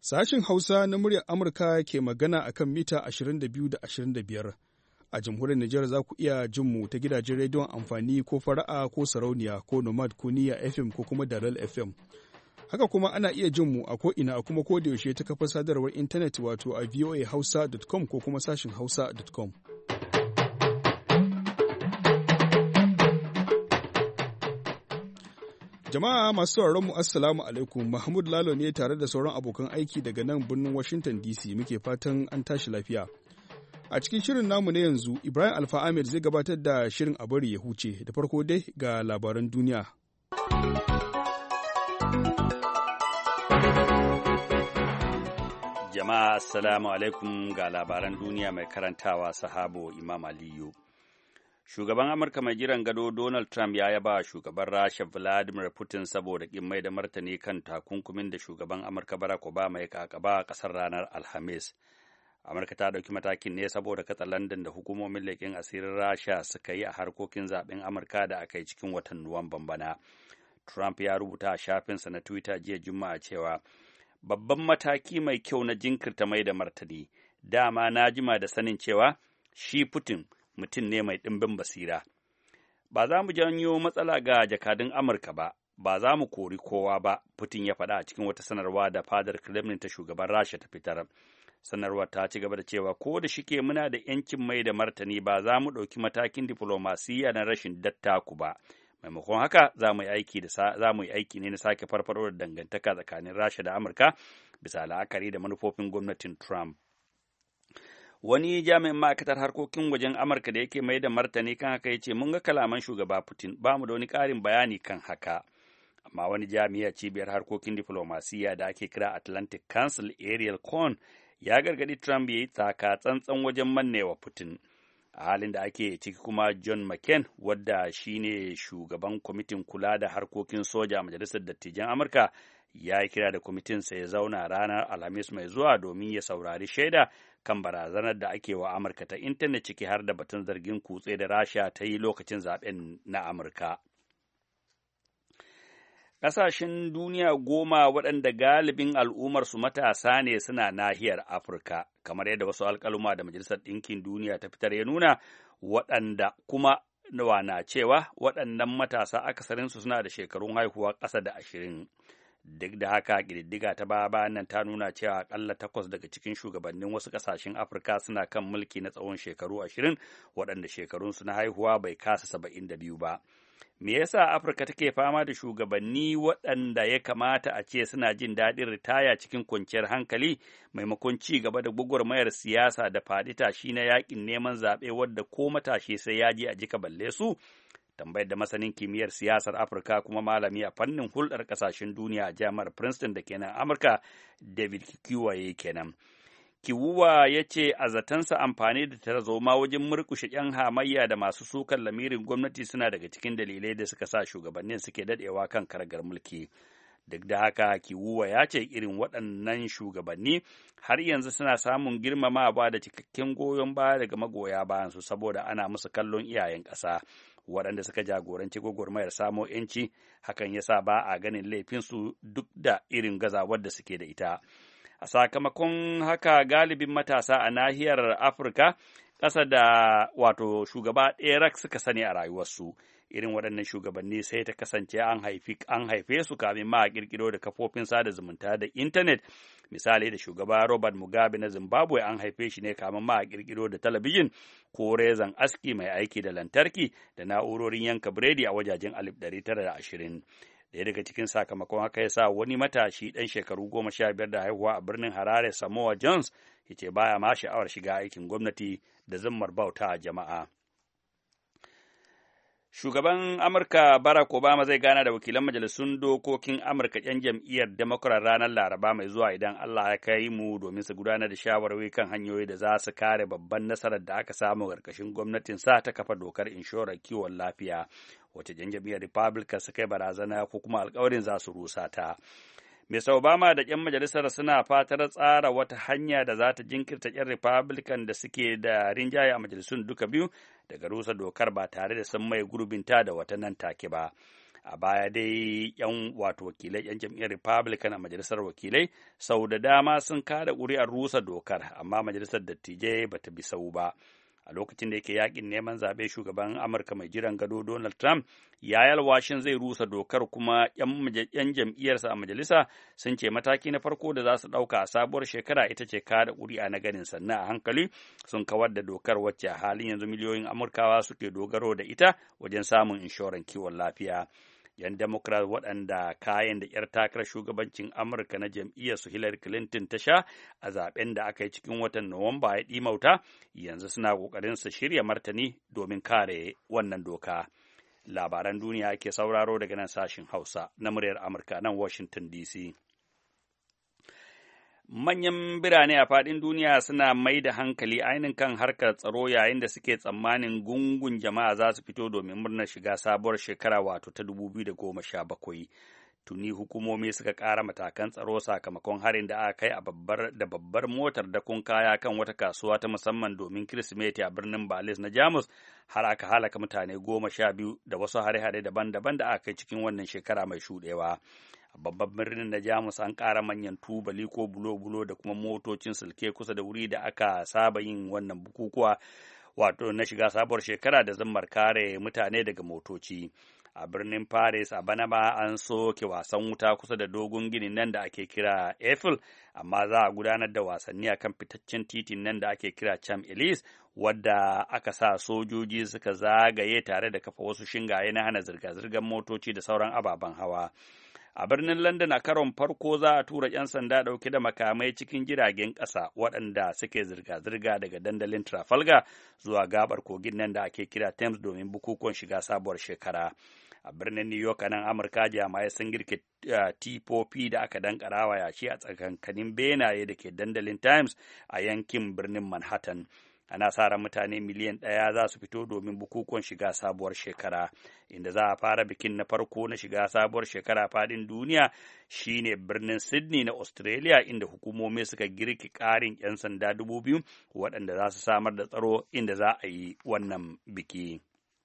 Sashin Hausa na muryar Amurka ke magana a kan mita 22 da 25. A jamhuriyar Nijar za ku iya jin mu ta gidajen rediyon amfani ko fara'a ko sarauniya ko nomad ko niyya FM ko kuma dalal FM. Haka kuma ana iya jin mu a ko'ina a kuma kodayaushe ta kafar sadarwar intanet wato a voahausa.com ko kuma sashin hausa.com. Jama'a masu sauraron mu assalamu alaikum, Mahmud Lalo ne tare da sauran abokan aiki daga nan birnin Washington DC muke fatan an tashi lafiya. A cikin shirin namu na yanzu, Ibrahim Alfa Ahmed zai gabatar da shirin a bari ya huce, da farko dai ga labaran duniya. Jama'a assalamu alaikum ga labaran duniya mai karantawa Sahabo Imam Aliyu. Shugaban Amurka mai jiran gado Donald Trump ya yaba shugaban Rasha Vladimir Putin saboda ƙin mai da martani kan takunkumin da shugaban Amurka Barack Obama ya kakaba a ƙasar ranar Alhamis. Amurka ta ɗauki matakin ne saboda katsalandan da hukumomin leƙen asirin Rasha suka yi a harkokin zaɓen Amurka da aka yi cikin watan Nuwamban bana. Trump ya rubuta a shafinsa na Twitter jiya Juma'a cewa babban mataki mai kyau na jinkirta mai da martani. Dama na jima da sanin cewa shi Putin mutum ne mai ɗimbin basira. Ba za mu janyo matsala ga jakadun Amurka ba, ba za mu kori kowa ba, Putin ya faɗa a cikin wata sanarwa da fadar Kremlin ta shugaban Rasha ta fitar. Sanarwar ta ci gaba da cewa ko da shike muna da ‘yancin mai da martani ba za mu ɗauki matakin diflomasiyya na rashin dattaku ba. Maimakon haka za mu yi aiki ne na sake farfaɗo da dangantaka tsakanin Rasha da Amurka bisa la'akari da manufofin gwamnatin Trump. Wani jami'in ma'aikatar harkokin wajen Amurka da yake mai da martani kan haka ya ce mun ga kalaman shugaba Putin ba mu da wani ƙarin bayani kan haka. Amma wani jami'a cibiyar harkokin diflomasiyya da ake kira Atlantic Council Ariel Cohn ya gargaɗi Trump ya yi taka tsantsan wajen mannewa Putin. A halin da ake ciki kuma John McCain wadda shine shugaban kwamitin kula da harkokin soja a Majalisar Dattijan Amurka ya yi kira da kwamitinsa ya zauna ranar Alhamis mai zuwa domin ya saurari shaida kan barazanar da ake wa Amurka ta intanet ciki har da batun zargin kutse da Rasha ta yi lokacin zaben na Amurka. Ƙasashen duniya 10 waɗanda galibin al'ummarsu matasa ne suna nahiyar Afirka, kamar yadda wasu alƙaluma da Majalisar Ɗinkin Duniya ta fitar ya nuna, waɗanda kuma na cewa waɗannan matasa akasarinsu suna da shekarun haihuwa ƙasa da 20. Duk da haka ƙididdiga ta baya nan ta nuna cewa aƙalla 8 daga cikin shugabannin wasu ƙasashen Afirka suna kan mulki na tsawon shekaru 20 waɗanda shekarunsu na haihuwa bai kasa 72 ba. Me yasa Afirka take fama da shugabanni waɗanda ya kamata a ce suna jin daɗin ritaya cikin kwanciyar hankali maimakon ci gaba da gwagwarmayar siyasa da faɗi tashi na yaƙin neman zaɓe wadda ko matashi sai ya je a jika balle su? Tambayar da masanin kimiyyar siyasar Afirka kuma malami a fannin hulɗar ƙasashen duniya a jami'ar Princeton da kenan Amurka, David Kiwaye kenan. Kiwuwa ya ce a zatansa amfani da tarzoma wajen murkushe 'yan hamayya da masu sukan lamirin gwamnati suna daga cikin dalilai da suka sa shugabannin suke daɗewa kan karagar mulki. Duk da haka Kiwuwa ya ce irin waɗannan shugabanni har yanzu suna samun girmamawa da cikakken goyon baya daga magoya bayansu saboda ana musu kallon iyayen ƙasa. Waɗanda suka jagoranci gwagwarmayar samo 'yanci, hakan ya sa ba a ganin laifinsu duk da irin gazawar da suke da ita. A sakamakon haka galibin matasa a nahiyar Afirka ƙasa da wato shugaba ɗaya rak suka sani a rayuwarsu. Irin waɗannan shugabanni sai ta kasance an haife su kamin ma a ƙirƙiro da kafofin sada zumunta da intanet. Misali da shugaba Robert Mugabe na Zimbabwe an haife shi ne kamin ma a ƙirƙiro da talabijin ko rezan aski mai aiki da lantarki da na'urorin yanka biredi a wajajen 1920. Daya daga cikin sakamakon haka ya sa wani matashi ɗan shekaru 15 da haihuwa a birnin Harare Samoa Jones ya ce baya ma sha'awar shiga aikin gwamnati da zimmar bauta a jama'a. Shugaban Amurka Barack Obama zai gana da wakilan majalisun dokokin Amurka 'yan jam'iyyar Democrat ranar Laraba mai zuwa idan Allah ya kai mu domin su gudanar da shawarwari kan hanyoyi da za su kare babban nasarar da aka samu ƙarƙashin gwamnatin sa ta kafa dokar inshorar kiwon lafiya, wacce 'yan jam'iyyar Republican suka yi barazana ko kuma alƙawarin za su rusa ta. Mr. Obama da 'yan majalisar suna fatar tsara wata hanya da za ta jinkirta 'yan Republican da suke da rinjaye a majalisun duka biyu daga rusa dokar ba tare da sun mai gurbinta da wata nan take ba. A baya dai yan jam'iyyar Republican a majalisar wakilai sau da dama sun kada ƙuri'ar rusa dokar, amma majalisar dattijai bata bi sau ba. A lokacin da yake yakin neman zaɓe, shugaban Amurka mai jiran gado Donald Trump ya yi alwashin zai rusa dokar, kuma 'yan jam'iyyarsa a majalisa sun ce mataki na farko da za su ɗauka a sabuwar shekara ita ce kada ƙuri'a na ganin sannan a hankali sun kawar da dokar wacce a halin yanzu miliyoyin Amurkawa suke dogaro da ita wajen samun inshoran kiwon lafiya. 'Yan Democrat waɗanda kayan da 'yar takarar shugabancin Amurka na jam'iyyar su Hillary Clinton ta sha a zaben da aka yi cikin watan Nuwamba ya ɗimauta, yanzu suna ƙoƙarin su shirya martani domin kare wannan doka. Labaran duniya ke sauraro daga nan sashin Hausa na muryar Amurka nan Washington DC. Manyan birane a faɗin duniya suna mai da hankali ainihin kan harkar tsaro yayin da suke tsammanin gungun jama'a za su fito domin murnar shiga sabuwar shekara wato ta 2017. Tuni hukumomi suka ƙara matakan tsaro sakamakon harin da aka kai a babbar motar dakon kaya kan wata kasuwa ta musamman domin Kirsimeti a birnin Berlin na Jamus, har aka halaka mutane 12 da wasu hare-hare daban-daban da aka kai cikin wannan shekara mai shuɗewa. Babban birnin na Jamus an ƙara manyan tubali ko bulo-bulo da kuma motocin silke kusa da wuri da aka saba yin wannan bukukuwa wato na shiga sabuwar shekara da zammar kare mutane daga motoci. A birnin Paris a bana ma an soke wasan wuta kusa da dogon ginin nan da ake kira Eiffel, amma za a gudanar da wasanni akan fitaccen titin nan da ake kira Champs-Élysées, wadda aka sa sojoji suka zagaye tare da kafa wasu shingaye na hana zirga-zirgar motoci da sauran ababen hawa. A birnin London a karon farko za a tura 'yan sanda ɗauke da makamai cikin jiragen ƙasa waɗanda suke zirga-zirga daga dandalin Trafalgar zuwa gabar kogin nan da ake kira Thames domin bukukuwan shiga sabuwar shekara. A birnin New York nan Amurka, jami'ai sun girke tifofi da aka dankarawa yashi a tsakankanin benaye da ke dandalin Times a yankin birnin Manhattan. Ana sa ran mutane miliyan 1 za su fito domin bukukuwan shiga sabuwar shekara, inda za a fara bikin na farko na shiga sabuwar shekara faɗin duniya shine birnin Sydney na Australia, inda hukumomi suka girki ƙarin 'yan sanda 2,000 waɗanda za su samar da tsaro inda za a yi wannan biki.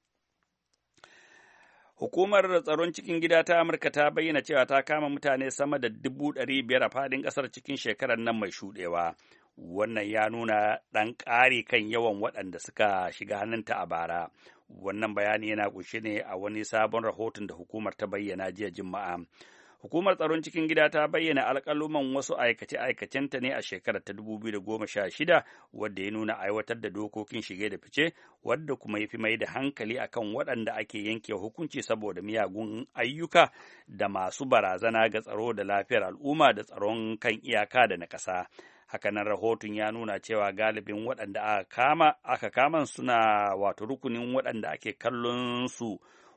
Hukumar tsaron cikin gida ta Amurka ta bayyana cewa ta kama mutane sama da 500,000 a faɗin ƙasar cikin shekarar nan mai shuɗewa. Wannan ya nuna ɗan ƙari kan yawan waɗanda suka shiga hannunta a bara. Wannan bayani yana ƙunshe ne a wani sabon rahoton da hukumar ta bayyana jiya Juma'a. Hukumar tsaron cikin gida ta bayyana alƙaluman wasu aikace-aikacenta ne a shekarar ta 2016, wadda ya nuna aiwatar da dokokin shige da fice, wadda kuma ya fi mai da hankali akan waɗanda ake yanke hukunci saboda miyagun ayyuka da masu barazana ga tsaro da lafiyar al'umma da tsaron kan iyaka da na ƙasa. Hakanan rahoton ya nuna cewa galibin waɗanda aka kama suna rukunin waɗanda ake kallon su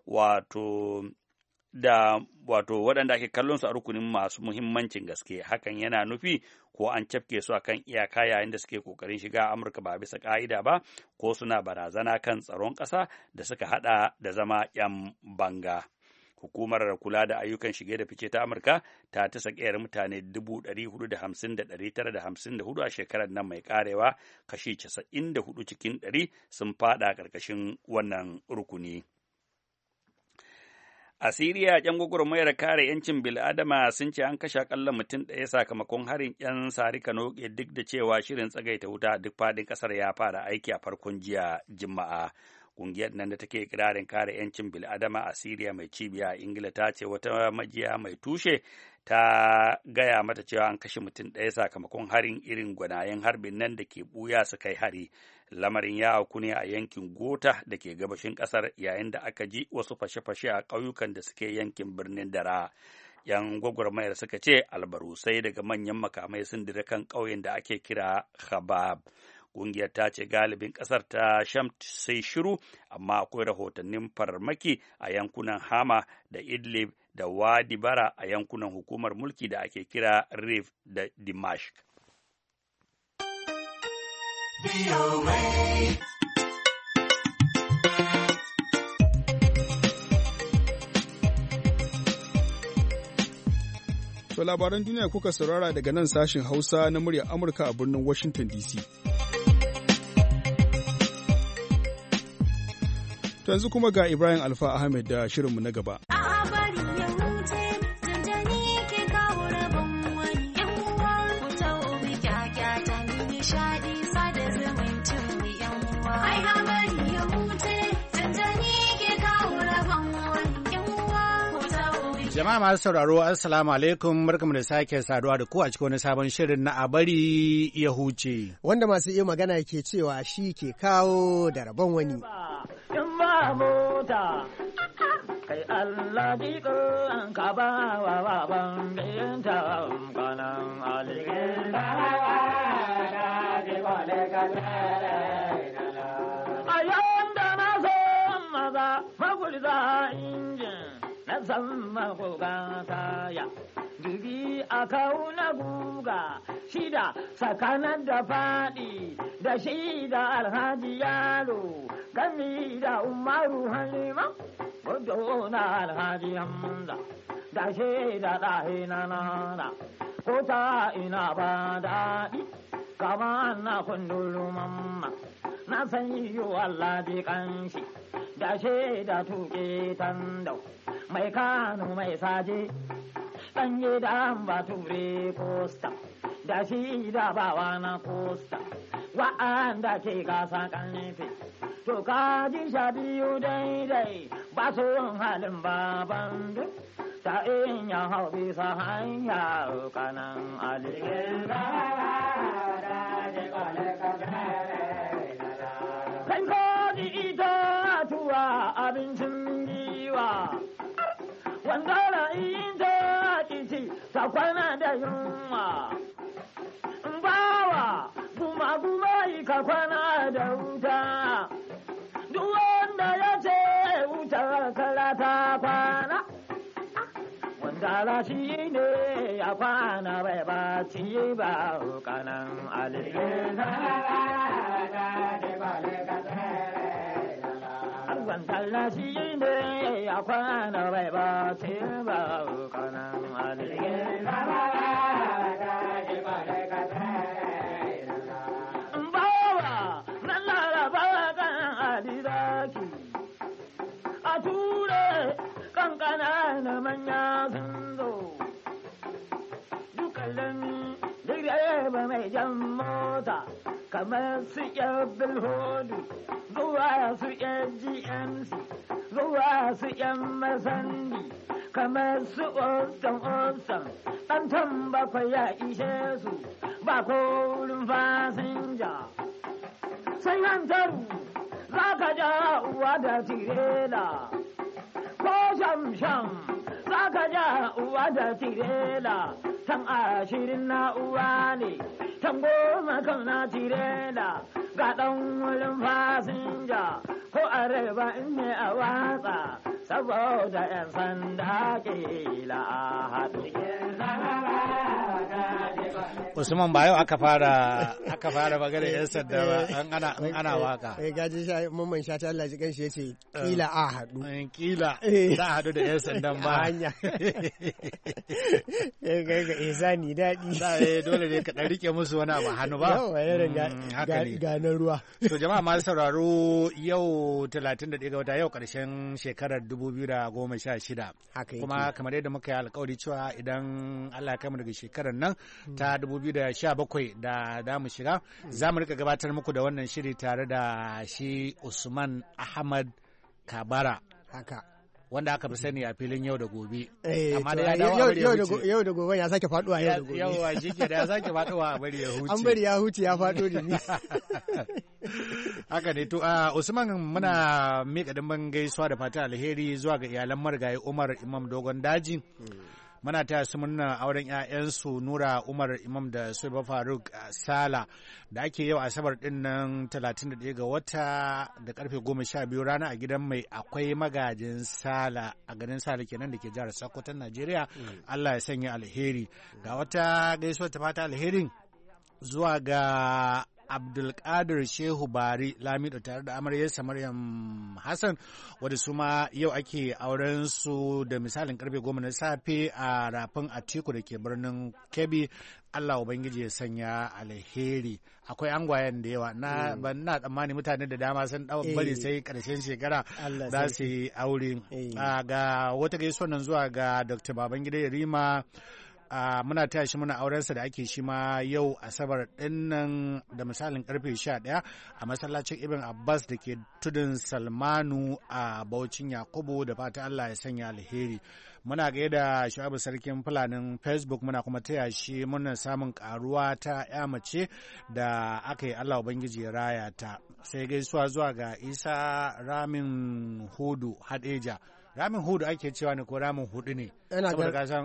waɗanda ake kallon su a rukunin masu muhimmancin gaske. Hakan yana nufi ko an cafke su akan iyaka yayin da suke kokarin shiga Amurka ba bisa ka'ida ba, ko suna barazana kan tsaron ƙasa da suka hada da zama 'yan banga. Hukumar kula da ayyukan shige da fice ta Amurka ta tasa ƙeyar mutane 450,954 a shekarar nan mai karewa, kashi 94 cikin 100 sun fada ƙarƙashin wannan rukuni. A Siriya, 'yan gwagwarmayar kare 'yancin bil'adama sun ce an kashe akalla mutum ɗaya sakamakon harin 'yan sarika noke, duk da cewa shirin tsagaita wuta a duk faɗin ƙasar ya fara aiki a farkon jiya Juma'a. Ƙungiyar nan da take kirarin kare 'yancin bil'adama a Siriya mai cibiya a Ingila ta ce wata majiya mai tushe ta gaya mata cewa an kashe mutum ɗaya sakamakon harin irin gwanayen harbin nan da ke ɓuya su kai hari. Lamarin ya auku ne a yankin Gota da ke gabashin ƙasar, yayin da aka ji wasu fashe-fashe a ƙauyukan da suke yankin birnin Dara. 'Yan gwagwarmayar suka ce albarusai daga manyan makamai sun dire kan ƙauyen da ake kira Khabab. Ƙungiyar ta ce galibin ƙasar ta Sham sai shiru, amma akwai rahotannin farmaki a yankunan Hama da Idlib da Wadi Bara a yankunan hukumar mulki da ake kira Rif da Dimashq. To labaran duniya kuka saurara daga nan sashin Hausa na muryar Amurka a birnin Washington DC. To yanzu kuma ga Ibrahim Alfa Ahmed da shirinmu na gaba. Jama'a masu sauraro, Assalamu alaikum, barkamu da sake saduwa da ku a cikin wani sabon shirin na a bari ya huce. Wanda masu iya magana ke cewa shi ke kawo da rabon wani. In ba mota, kai Allah diko an ka ba wa baban binta kanan alikin da a yawan da na so maza magulza injin na zama kogan saya dubi a kauna guga shida tsakanin da faɗi da shida alhaji yaro gami da umaru halima gudu na alhaji hamza da shida ɗahe na nana ko ta ina ba daɗi kama na kundulu mamma na san yiwu Allah ji kanshi da shida tuke tandau mai kano mai saje ɗan gidan bature posta da shi da bawa na posta wa'anda ke gasa ƙarfe to ka ji sha biyu daidai ba su halin baban duk ta in ya hau bisa hanya kanan alikin kai ko ji ita tuwa abincin giwa wanda ra'ayin ta kici ta kwana da yunwa bawa guma yi ka kwana da wuta duk wanda ya ce wuta kala ta kwana wanda rashi ne ya kwana bai ba ci ba kanan alikin wanda shi ne ya kwana bai ba ce ba kanan alikin bawa na laraba kan aliraki a ture kankana na manya sun zo dukkanin direba mai jan mota kamar su yabil hudu zuwa su yan GMC zuwa su yan masandi kamar su ostan ɗan bakwai ya ishe su ba ko wurin fasinja sai hantaru za ka ja uwa da tirela ko sham za ka ja uwa da tirela tan 20 na uwa ne tan 10 kan na tirela ga ɗan wurin fasinja ko areba in ne a watsa saboda 'yan sanda kila a haɗu. Usman ba yau aka fara magana 'yan sanda ba an ana waka. Gaji mamman sha ta Allah ji kanshi ya ce kila a haɗu. Kila za a haɗu da 'yan sandan ba. Hanya. Ga ihsani daɗi. Dole ne ka ɗan rike musu wani abu hannu ba. Ganar ruwa. To jama'a masu sauraro yau 31 ga wata yau ƙarshen shekarar 2016. Kuma kamar yadda muka yi alkawari cewa idan Allah ya kama daga shekarar nan ta 2017 da mu shiga za mu rika gabatar muku da wannan shiri tare da shi Usman Ahmad Kabara. Haka. Wanda aka fi sani a filin yau da gobe. Amma da yau da gobe ya sake faduwa yau da gobe. Yauwa shi ke da ya sake faduwa a bari ya huce. An bari ya huce ya fado da ni. Haka ne to Usman muna miƙa dimbin gaisuwa da fata alheri zuwa ga iyalan marigayi Umar Imam Dogon Daji. Muna taya su murna auren 'ya'yansu Nura Umar Imam da Suba Faruk Sala da ake yau Asabar din nan 31 ga wata da karfe 12 rana a gidan mai akwai magajin Sala a garin Sala kenan da ke jihar Sokoto Najeriya. Allah ya sanya alheri. Ga wata gaisuwar ta fata alherin zuwa ga Abdulkadir Shehu Bari Lamido tare da amaryarsa Maryam Hassan wadda su ma yau ake auren su da misalin karfe 10 na safe a rafin Atiku da ke birnin Kebbi. Allah Ubangiji ya sanya alheri. Akwai angwayen da yawa na tsammani mutane da dama sun bari sai karshen shekara za su yi aure. Ga wata gaisuwa nan zuwa ga Dr. Babangida Yarima. Muna taya shi muna aurensa da ake shi ma yau Asabar dinnan da misalin karfe 11 a masallacin Ibn Abbas da ke tudun Salmanu a Baucin Yakubu, da fata Allah ya sanya alheri. Muna gaida da Shu'abu Sarkin Fulanin Facebook, muna kuma taya shi muna samun karuwa ta ya mace da aka yi, Allah Ubangiji ya raya ta. Sai gaisuwa zuwa ga Isa Ramin Hudu Hadeja. Ramin Hudu ake cewa ne ko Ramin Hudu ne? Ina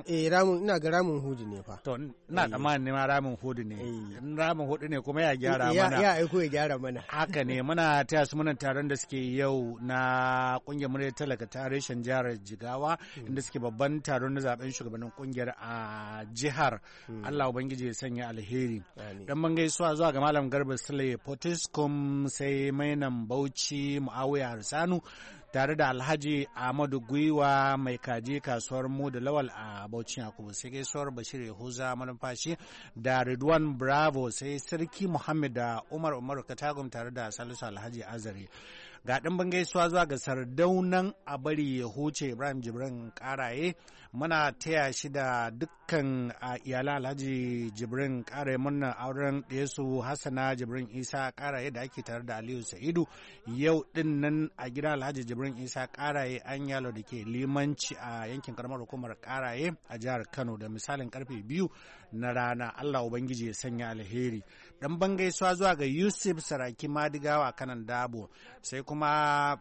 ga Ramin Hudu ne fa. To ina tsammanin ne ma Ramin Hudu ne. In Ramin Hudu ne kuma ya gyara mana. Ya aiko ya gyara mana. Haka ne, muna taya su muna taron da suke yau na kungiyar muryar talaka ta reshen jihar Jigawa, inda suke babban taron na zaben shugabannin kungiyar a jihar. Allah Ubangiji ya sanya alheri. Dan ban gaisuwa zuwa ga Malam Garba Sule Potiskum, sai Mainan Bauchi Muawiya Harsanu tare da Alhaji Ahmadu Gwiwa mai kaji kasuwar mu da Lawal a Bauchi Yakubu, sai gaisuwar Bashir Yahuza Malumfashi da Ridwan Bravo, sai Sarki Muhammad da Umar Katagum tare da Salisu Alhaji Azare. Ga ɗimbin gaisuwa zuwa ga Sardaunan Abari ya huce Ibrahim Jibrin Karaye, muna taya shi da dukkan iyalan Alhaji Jibrin Karaye murnar auren ɗayasu Hassana Jibrin Isa Karaye da ake tare da Aliyu Sa'idu yau ɗin nan a gidan Alhaji Jibrin Isa Karaye an yalo da ke limanci a yankin karamar hukumar Karaye a jihar Kano da misalin karfe 2 na rana. Allah Ubangiji ya sanya alheri. Dan ban gaisuwa zuwa ga Yusuf Saraki Madigawa kanan Dabo, sai kuma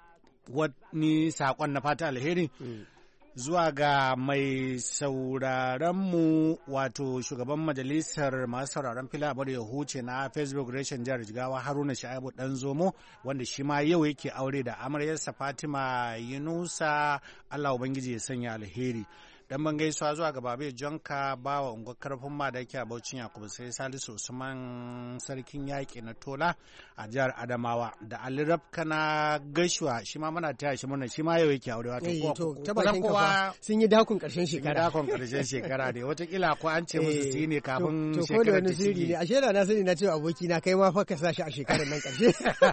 wani saƙon na fata alheri zuwa ga mai sauraronmu wato shugaban majalisar masu sauraron fila abar ya huce na Facebook reshen jihar Jigawa Haruna Sha'ibu Danzomo, wanda shi ma yau yake aure da amaryarsa Fatima Yunusa. Allah Ubangiji ya sanya alheri. Dan ban gaisuwa zuwa ga Babe Jonka bawa unguwar karfin ma da yake a Bauchin Yakubu, sai Salisu Usman sarkin yaƙi na Tola a jihar Adamawa, da Ali Rabkana Gashua shi ma muna taya shi muna, shi ma yau yake aure wato kowa sun yi dakon karshen shekara. Dakon karshen shekara dai watakila ko an ce musu su ne kafin shekarar ta ciki. A shekara na sani na cewa aboki na kai ma fa ka sa shi a shekarar nan karshe.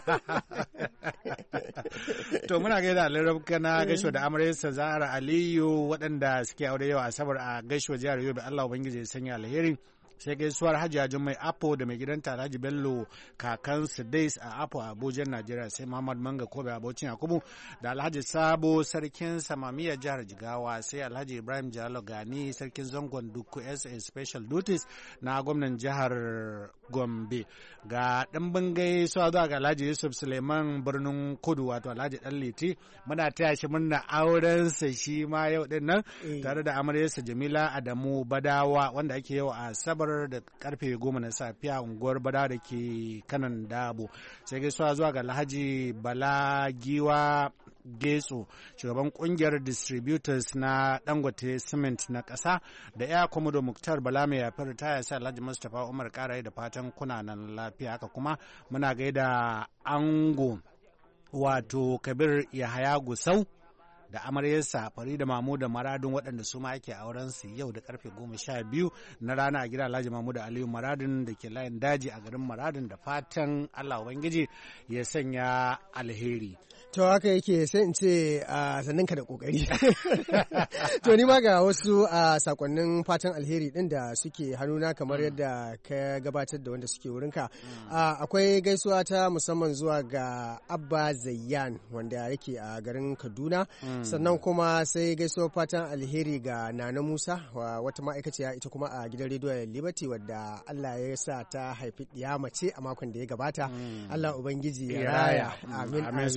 To muna gaida Ali Rabkana Gashua da amaryarsa Zahra Aliyu waɗanda suke aure yau Asabar a Gashua jihar Yobe. Allah Ubangiji ya sanya alheri. Sai gaisuwar Hajiya Jummai Apo da mai gidanta Alhaji Bello kakan Sudais a Apo a Abuja Najeriya, sai Muhammad Manga Kobe a Bauchin Yakubu da Alhaji Sabo sarkin Samamiya jihar Jigawa, sai Alhaji Ibrahim Jalo Gani sarkin zangon Dukku SA Special Duties na gwamnan jihar Gombe. Ga ɗimbin gaisuwa zuwa ga Alhaji Yusuf Suleiman birnin Kudu wato Alhaji Ɗanliti, muna taya shi murna aurensa shi ma yau din nan tare da amaryarsa Jamila Adamu Badawa wanda ake yau a Sabar da karfe 10 na safiya unguwar Badawa da ke kanan Dabo. Sai gaisuwa zuwa ga Alhaji Bala Giwa Getso shugaban kungiyar distributors na Dangote Cement na ƙasa, da ya Komodo Muktar Bala mai yafar ta yasa Alhaji Mustapha Umar Karaye da fatan kuna nan lafiya. Haka kuma muna gaida ango wato Kabir Yahaya Gusau da amaryarsa Farida Mamuda Maradun waɗanda su ma ake auren su yau da karfe 12 na rana a gidan Alhaji Mamuda Aliyu Maradun da ke layin daji a garin Maradun, da fatan Allah Ubangiji ya sanya alheri. To haka yake, sai in ce sannan ka da kokari. To ni ma ga wasu sakonnin fatan alheri din da suke hannuna kamar yadda ka gabatar da wanda suke wurinka. Akwai gaisuwa ta musamman zuwa ga Abba Zayyan wanda yake a garin Kaduna. Sannan kuma sai gaisuwar fatan alheri ga Nana Musa wata ma'aikaciya ita kuma a gidan rediyon Liberty wadda Allah ya sa ta haifi ɗiya mace a makon da ya gabata. Allah Ubangiji ya raya. Amin.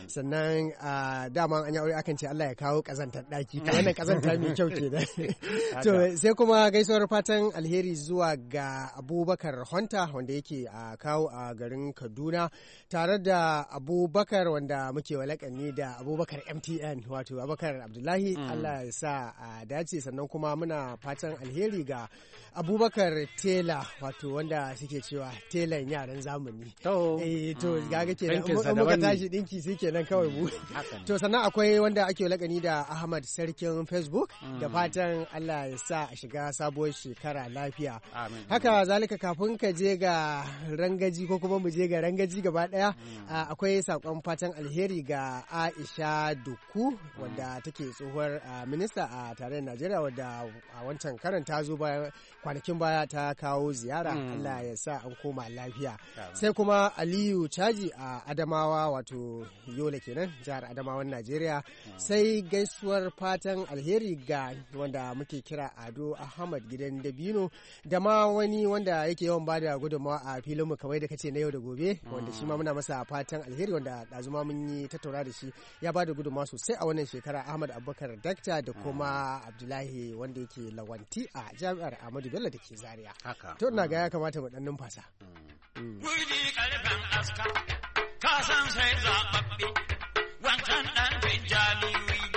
sannan dama an yi aure akan ce Allah ya kawo kazantar daki to wannan kazanta mai kyau kenan to sai kuma gaisuwar fatan alheri zuwa ga Abubakar Honta wanda yake a kawo a garin Kaduna tare da Abubakar wanda muke walakani da Abubakar MTN wato Abubakar Abdullahi Allah ya sa a dace sannan kuma muna fatan alheri ga Abubakar Tela wato wanda suke cewa telan yaran zamani to gaga kenan muka tashi dinki sai kenan kawai mu to sannan akwai wanda ake walakani da Ahmad Sarkin Facebook da fatan Allah ya sa a shiga sabuwar shekara lafiya haka zalika kafin ka je ga rangaji ko kuma mu je ga rangaji gaba daya akwai sakon fatan alheri ga Aisha Duku wadda take tsohuwar minista a tarayyar Najeriya wadda a wancan karan ta zo kwanakin baya ta kawo ziyara Allah ya sa an koma lafiya sai kuma Aliyu Caji a Adamawa wato Yola kenan jihar Adamawan Najeriya sai gaisuwar fatan alheri ga wanda muke kira Ado Ahmad Gidan Dabino da ma wani wanda yake yawan bada gudunmawa a filinmu kamar da kace na yau da gobe wanda shi ma muna masa fatan alheri wanda ɗazuma mun yi tattauna da shi ya bada gudunmawa sosai a wannan shekara Ahmad Abubakar Dakta da kuma Abdullahi wanda yake lawanti a jami'ar Ahmadu Bello da ke Zaria to ina ga ya kamata mu dan numfasa Wuri karfin aska ka san sai zababbe wancan dan tijjani mai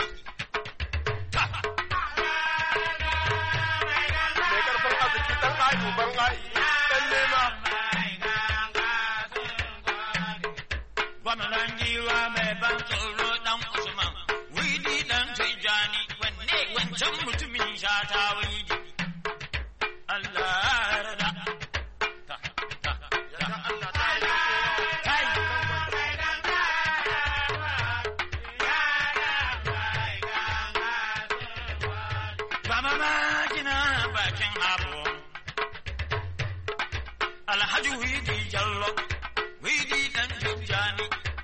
karfin arziki dan ayu ban ai dan nema gwamnan giwa mai ban tsoro dan Usman widi dan tijjani wanne wancan mutumin shata widi Allah rada Alhaji Widi Jallo, Widi dan Tijjani.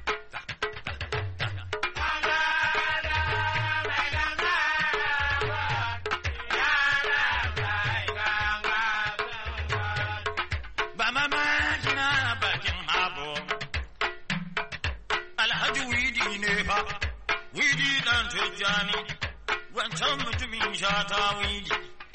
Ba mamaki na bakin abu. Alhaji Widi ne fa, Widi dan Tijjani, wancan mutumin shata Widi.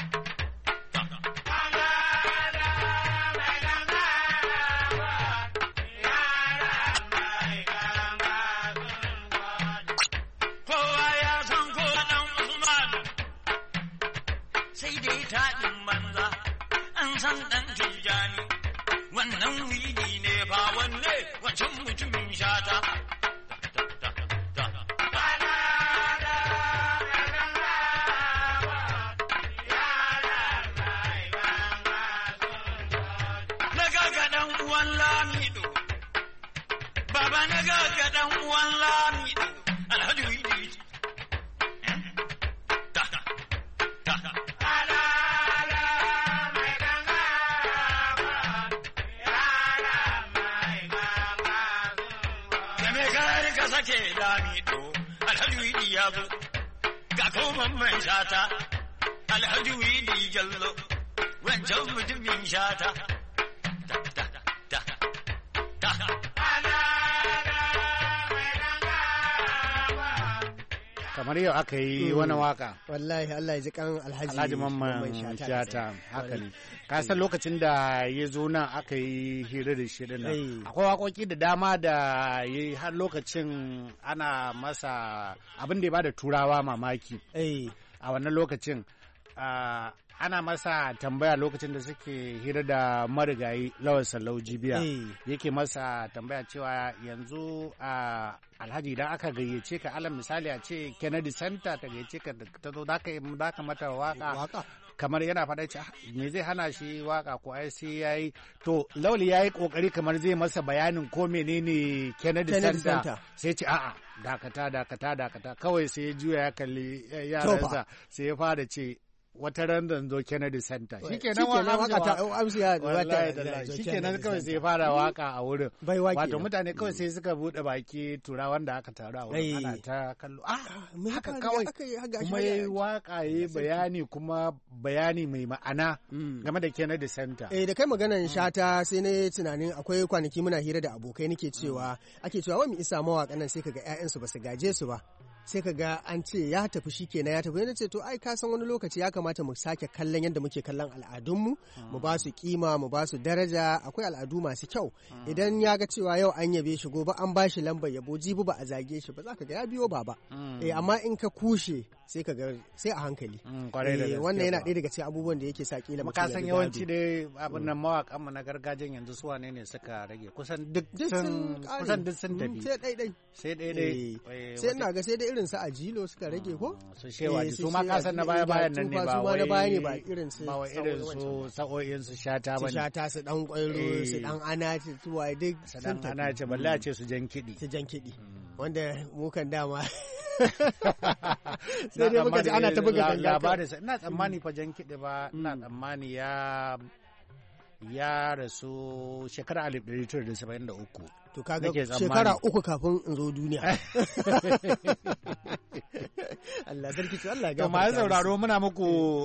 San ɗan Tijjani, wannan widi ne ba wanne wancan mutumin shata. Na gagaɗan uwan Lamido, baba na gagaɗan uwan Lamido, Alhaji Widi. Sake Lamido, Alhaji Widi ya zo, ga koman man shata, Alhaji Widi Jallo, wancan mutumin shata. kamar yau aka yi wani waka wallahi Allah ya ji kan Alhaji Mamman Shata haka ne ka san lokacin da ya zo nan aka yi hira da shi din akwai waƙoƙi da dama da ya har lokacin ana masa abin da ya bada turawa mamaki a wannan lokacin ana masa tambaya lokacin da suke hira da marigayi Lawal Sallau Jibiya yake masa tambaya cewa yanzu Alhaji idan aka gayyace ka alal misali a ce Kennedy Center ta gayyace ka ta zo za ka mata waka kamar yana faɗa ce me zai hana shi waka ko ai sai yayi to Lawal yayi kokari kamar zai masa bayanin ko menene Kennedy Center sai ce a'a dakata kawai sai ya juya ya kalli yaransa sai ya fara ce wata ran da zo Kennedy Center shikenan waka ta amsiya shikenan kawai sai fara waka a wurin wato mutane kawai sai suka bude baki turawan da aka taru a wurin ana ta kallo haka kawai kuma yayi waka yayi bayani kuma bayani mai ma'ana game da Kennedy Center da kai maganar Shata sai na tunanin akwai kwanaki muna hira da abokai ake cewa wai mu isa mawaƙan nan sai kaga ƴaƴansu ba su gaje su ba sai ka ga an ce ya tafi shi kenan ya tafi yana ce to ai ka san wani lokaci ya kamata mu sake kallon yadda muke kallon al'adunmu mu ba su kima mu ba su daraja akwai al'adu masu kyau idan ya ga cewa yau an yabe shi gobe an ba shi lambar yabo jibi ba a zage shi ba za ka ga ya biyo baba amma in ka kushe sai ka ga sai a hankali wannan yana ɗaya daga cikin abubuwan da yake sa kila mutum ya san yawanci dai abin nan mawaƙan mu na gargajiyan yanzu su wane ne suka rage kusan duk sun tafi sai ɗaiɗai sai ina ga sai dai irin su Ajilo suka rage ko su shewa su ma kasan na baya bayan nan ne ba wai ba irin su sa'o'in su Shata bane su Shata su dan Kwairo su dan Anace tuwa duk sun dan Anace balle a ce su jan kiɗi wanda mu kan dama sai dai muka ji ana ta buga labarin sa ina tsammani fa jan kiɗi ba ina tsammani ya rasu shekara 1973 to kaga shekara 3 kafin in zo duniya Allah sarki to Allah ya gafarta. To masu sauraro muna muku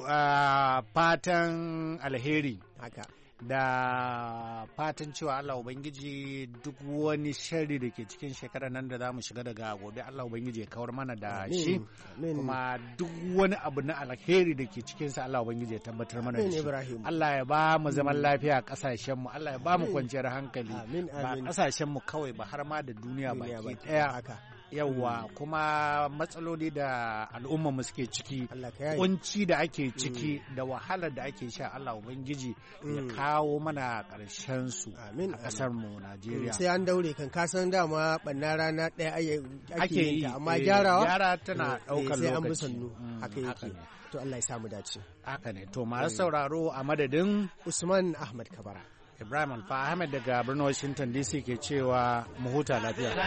fatan alheri haka da fatan cewa Allah Ubangiji duk wani sharri da ke cikin shekarar nan da za mu shiga daga gobe Allah Ubangiji ya kawar mana da shi kuma duk wani abu na alheri da ke cikinsa Allah Ubangiji ya tabbatar mana da shi Allah ya ba mu zaman lafiya a ƙasashenmu Allah ya ba mu kwanciyar hankali ba ƙasashenmu kawai ba har ma da duniya baki ɗaya yawwa kuma matsaloli da al'umma mu suke ciki kunci da ake ciki da wahalar da ake sha Allah Ubangiji ya kawo mana ƙarshen su a ƙasar mu Najeriya sai an daure kan kasan dama banna rana ɗaya ake yin ta amma gyara tana ɗaukar lokaci sai an bi sannu haka yake to Allah ya samu dace haka ne to masu sauraro a madadin Usman Ahmad Kabara Ibrahim Alfa Ahmed daga birnin Washington DC ke cewa mu huta lafiya.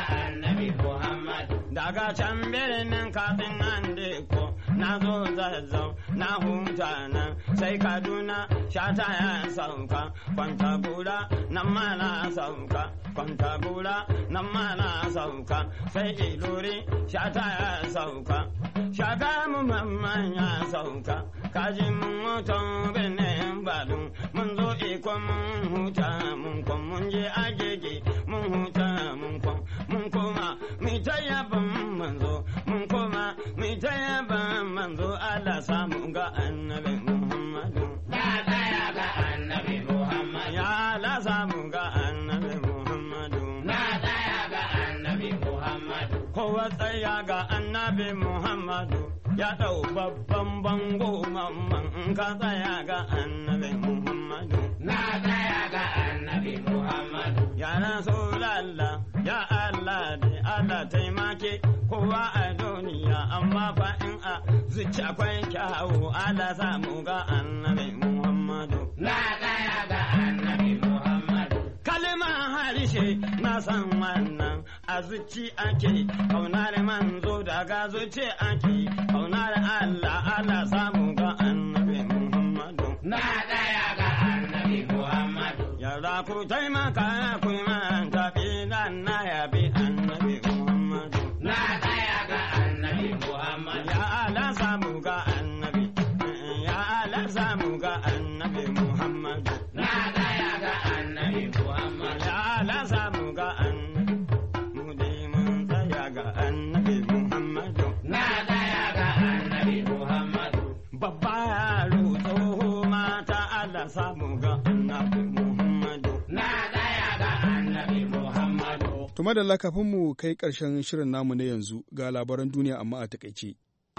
Daga can birnin kafin nan ko na zo zazzau na huta nan sai Kaduna Shata ya sauka kwanta gura nan ma na sauka kwanta gura nan ma na sauka sai Ilori Shata ya sauka Shata mu mamman ya sauka kaji mun mutan birnin Badun mun zo ikon mun huta mun kwan mun je agege mun huta mun koma mi ta yaban manzo mun koma mi ta yaban manzo Allah samu ga annabi Muhammadu na tsaya ga annabi Muhammadu ya Allah samu ga annabi Muhammadu na tsaya ga annabi Muhammadu kowa tsaya ga annabi Muhammadu ya dau babban bango mamman in ka tsaya ga annabi Muhammadu na tsaya ga annabi Muhammadu ya Rasulallah ya Allah da Allah taimake kowa a duniya amma fa in a zuci akwai kyawu Allah samu ga annabi Muhammadu na tsaya ga annabi Muhammadu kalma harshe na san wannan a zuci ake kaunar manzo daga zuci ake kaunar Allah Allah samu ga annabi Muhammadu na tsaya ga annabi Muhammadu yara ku taimaka ku man tafi nan na yabi annabi Muhammadu na tsaya ga annabi Muhammadu ya Allah samu ga annabi ya Allah samu ga annabi Muhammadu na tsaya ga annabi Muhammadu ya Allah samu ga annabi mu dai mun tsaya ga annabi Muhammadu na tsaya ga annabi Muhammadu babba yaro tsoho mata Allah samu ga annabi Muhammadu na tsaya ga annabi Muhammadu. To madalla kafin mu kai ƙarshen shirin namu na yanzu ga labaran duniya amma a takaice.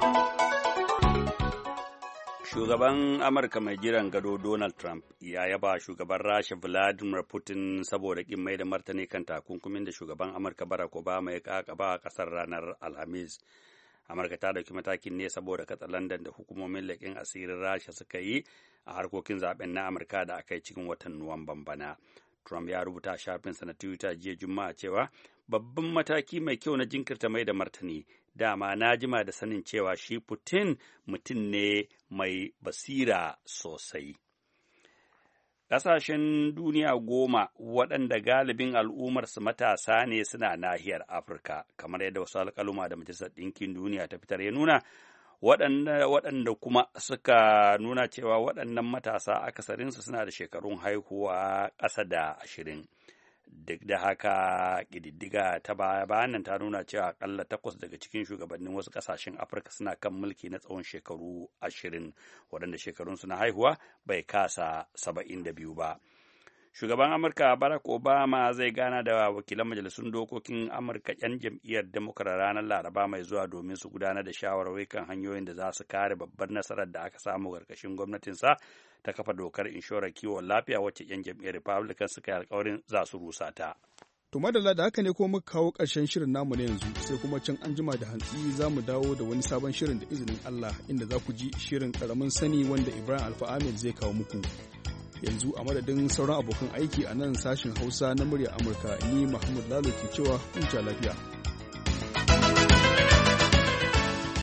Shugaban Amurka mai jiran gado Donald Trump ya yaba shugaban Rasha Vladimir Putin saboda kin mai da martani kan takunkumin da shugaban Amurka Barack Obama ya kakaba a ƙasar ranar Alhamis. Amurka ta dauki matakin ne saboda katsalandan da hukumomin leƙen asirin Rasha suka yi a harkokin zaben na Amurka da aka yi cikin watan Nuwamban bana. Trump ya rubuta shafinsa na Twitter jiya Juma'a cewa babban mataki mai kyau na jinkirta mai da martani dama na jima da sanin cewa shi Putin mutum ne mai basira sosai. Ƙasashen duniya 10 waɗanda galibin al'ummarsu matasa ne suna nahiyar Afirka, kamar yadda wasu alƙaluma da Majalisar Ɗinkin Duniya ta fitar ya nuna, waɗanda kuma suka nuna cewa waɗannan matasa akasarinsu suna da shekarun haihuwa ƙasa da 20. Duk da haka ƙididdiga ta bayan nan ta nuna cewa aƙalla 8 daga cikin shugabannin wasu ƙasashen Afirka suna kan mulki na tsawon shekaru 20, waɗanda shekarunsu na haihuwa bai kasa 72 ba. Shugaban Amurka Barack Obama zai gana da wakilan majalisun dokokin Amurka 'yan jam'iyyar Democrat ranar Laraba mai zuwa domin su gudanar da shawarwari kan hanyoyin da za su kare babbar nasarar da aka samu ƙarƙashin gwamnatinsa ta kafa dokar inshorar kiwon lafiya wacce 'yan jam'iyyar Republican suka yi alkawarin za su rusa ta. To madalla da haka ne ko muka kawo ƙarshen shirin namu na yanzu, sai kuma can an jima da hantsi za mu dawo da wani sabon shirin da izinin Allah, inda za ku ji shirin ƙaramin sani wanda Ibrahim Alfa Ahmed zai kawo muku. Yanzu a madadin sauran abokan aiki a nan sashin Hausa na muryar Amurka, ni Mahmud Lalo ke cewa huta lafiya.